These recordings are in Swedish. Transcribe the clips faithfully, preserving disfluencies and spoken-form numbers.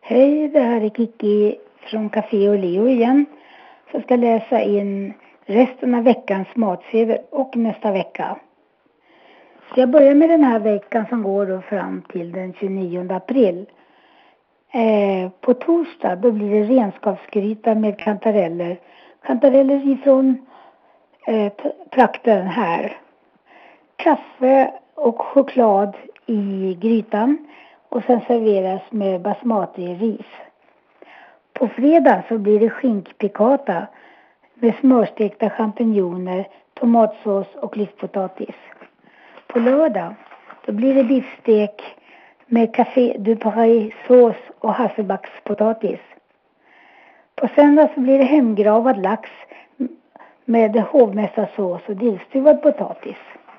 Hej, det här är Kiki från Café och Leo igen. Så jag ska läsa in resten av veckans matfeber och nästa vecka. Så jag börjar med den här veckan som går då fram till den tjugonionde april. Eh, på torsdag då blir det renskapsgryta med kantareller. Kantareller ifrån eh, trakten här. Kaffe och choklad i grytan. Och sen serveras med basmati-ris. På fredag så blir det skinkpikata med smörstekta champinjoner, tomatsås och lyftpotatis. På lördag då blir det biffstek med café du Paris sås och hasselbackspotatis. På söndag så blir det hemgravad lax med hovmästarsås och dillstuvad potatis.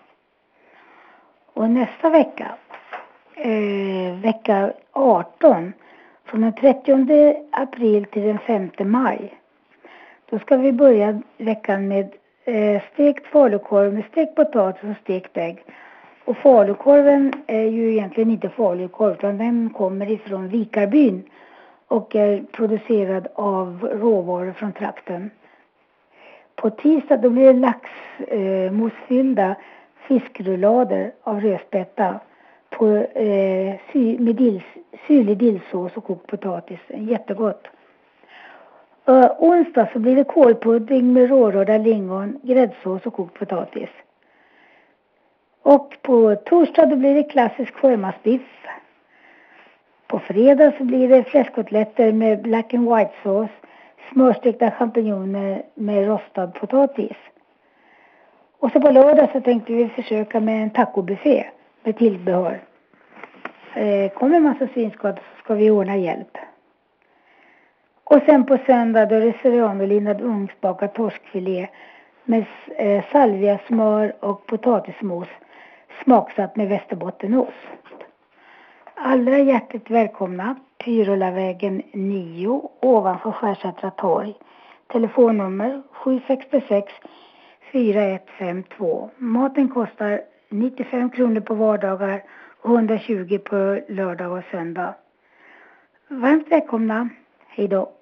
Och nästa vecka Eh, vecka arton från den trettionde april till den femte maj. Då ska vi börja veckan med eh, stekt falukorv med stekt potatis och stekt ägg. Och falukorven är ju egentligen inte falukorv utan den kommer ifrån Vikarbyn och är producerad av råvaror från trakten. På tisdag då blir det laxmosfyllda eh, fiskrullader av rödspätta på eh, sy, med dill, syrlig dillsås och kokt potatis. Jättegott. Uh, onsdag så blir det kålpudding med rårörda lingon, gräddsås och kokt potatis. Och på torsdag då blir det klassisk sjömansbiff. På fredag så blir det fläskkotletter med black and white sås, smörstekta champinjoner med rostad potatis. Och så på lördag så tänkte vi försöka med en tacobuffé med tillbehör. Eh, kommer en massa svinskott så ska vi ordna hjälp. Och sen på söndag då är det serranolindad ugnsbakad torskfilé med eh, salvia, smör och potatismos smaksatt med västerbottenost. Alla är hjärtligt välkomna. Pyrolavägen nio ovanför Skärsätra torg. Telefonnummer sju sex sex fyra ett fem två. Maten kostar nittiofem kronor på vardagar och hundratjugo på lördag och söndag. Varmt välkomna. Hej då.